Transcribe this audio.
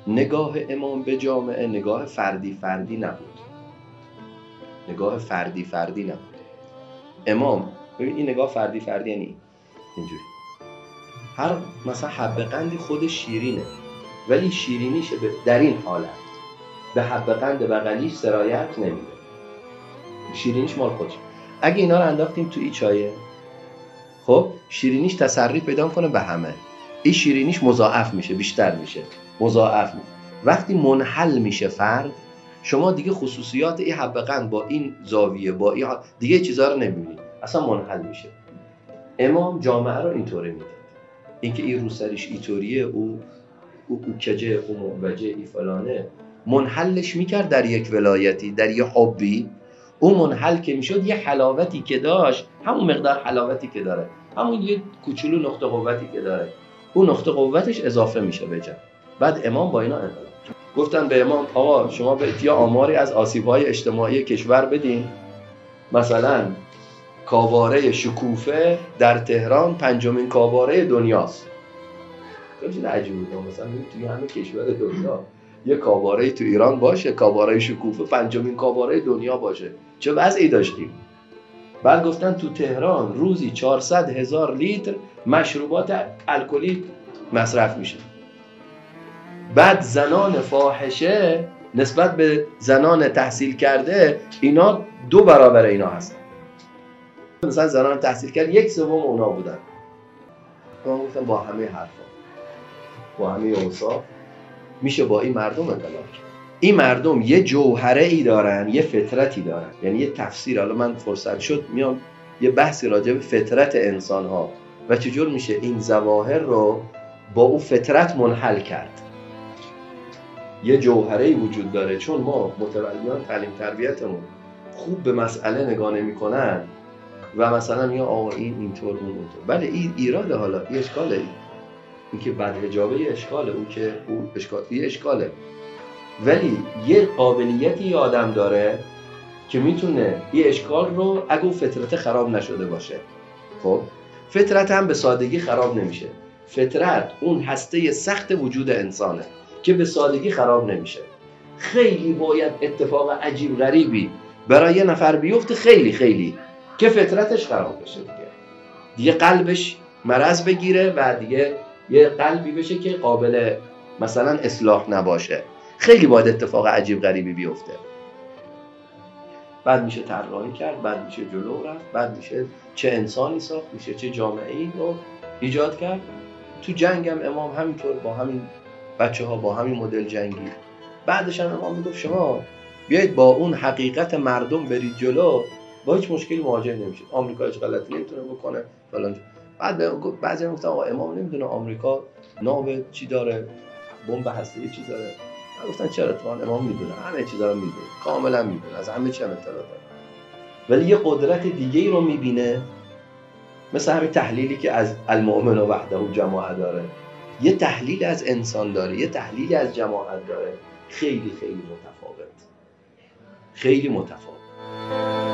نگاه امام به جامعه نگاه فردی نبود. نگاه فردی نبود. امام ببین این نگاه فردی یعنی اینجوری، هر مثلا حب قندی خود شیرینه، ولی شیرینیش در این حالت به حب قند بغلیش سرایت نمیده، شیرینیش مال خودش. اگه اینا رو انداختیم تو این چایه، خب شیرینیش تسری پیدا کنه به همه، این شیرینیش مضاعف میشه، بیشتر میشه، مضاعف میشه. وقتی منحل میشه فرد، شما دیگه خصوصیات این حب قند با این زاویه با این دیگه چیزا رو نمیبینید، اصلا منحل میشه. امام جامعه رو اینطوری میدید، اینکه این روسریش اینطوریه، او کجه، او معوجه، ای فلانه، منحلش میکرد در یک ولایتی، در یک حبی. اون منحل که میشد یه حلاوتی که داشت، همون مقدار حلاوتی که داره، همون یه کوچولو نقطه قوتی که داره، اون نقطه قوتش اضافه میشه به جمع. بعد امام با اینا انقلاب گفتن به امام آقا شما به یا آماری از آسیب‌های اجتماعی کشور بدین، مثلا کاباره شکوفه در تهران 5مین کاباره دنیاست. خیلی عجیبه مثلا توی همه کشور دنیا یه کاباره تو ایران باشه، کاباره شکوفه 5مین کاباره دنیا باشه، چه وضعی داشتیم. بعد گفتن تو تهران روزی 400,000 لیتر مشروبات الکلی مصرف میشه. بعد زنان فاحشه نسبت به زنان تحصیل کرده اینا 2 برابر اینا هستن. مثلا زنان تحصیل کرده 1/3 اونا بودن. من گفتم با همه حرفا، با همه اوصاف میشه با این مردم انقلاب کرد. این مردم یه جوهره ای دارن، یه فطرتی دارن، یعنی یه تفسیر. حالا من فرصت شد میام یه بحثی راجع به فطرت انسان ها و چجور میشه این ظواهر رو با اون فطرت منحل کرد. یه جوهره ای وجود داره، چون ما متولیان تعلیم تربیتمون خوب به مسئله نگاه نمی‌کنن و مثلا میگن آقا این اینطور اون اونطور. بله این ایراده، حالا این اشکاله، این که بعد حجابه یه اشکاله، اون که اون اشکال یه اشکاله، ولی یه قابلیتی آدم داره که میتونه یه اشکال رو اگه فطرت خراب نشده باشه، خب فطرت هم به سادگی خراب نمیشه. فطرت اون هسته سخت وجود انسانه که به سادگی خراب نمیشه. خیلی باید اتفاق عجیب غریبی برای یه نفر بیفته، خیلی که فطرتش خراب بشه، دیگه قلبش مرض بگیره و دیگه یه قلبی بشه که قابل مثلا اصلاح نباشه. خیلی باید اتفاق عجیب غریبی بیفته. بعد میشه طراحی کرد، بعد میشه جلو رفت، بعد میشه چه انسانی ساخت، میشه چه جامعه‌ای رو ایجاد کرد. تو جنگ هم امام همینطور با همین بچه‌ها با همین مدل جنگی. بعدش هم امام میگفت شما بیایید با اون حقیقت مردم برید جلو، با هیچ مشکلی مواجه نمیشید. آمریکا هیچ غلطی نمیتونه بکنه فلان. بعد بعضی میگفتن آقا امام نمیدونه آمریکا ناو چی داره، بمب هسته‌ای چی داره. گفتن چرا؟ تو امام میدونه، همه چیزا رو میدونه، کاملا میدونه، از همه چی اطلاع داره. ولی یه قدرت دیگه‌ای رو میبینه، مثل همین تحلیلی که از المؤمن وحده جماعت داره، یه تحلیل از انسان داره، یه تحلیلی از جماعت داره، خیلی متفاوت، خیلی متفاوت.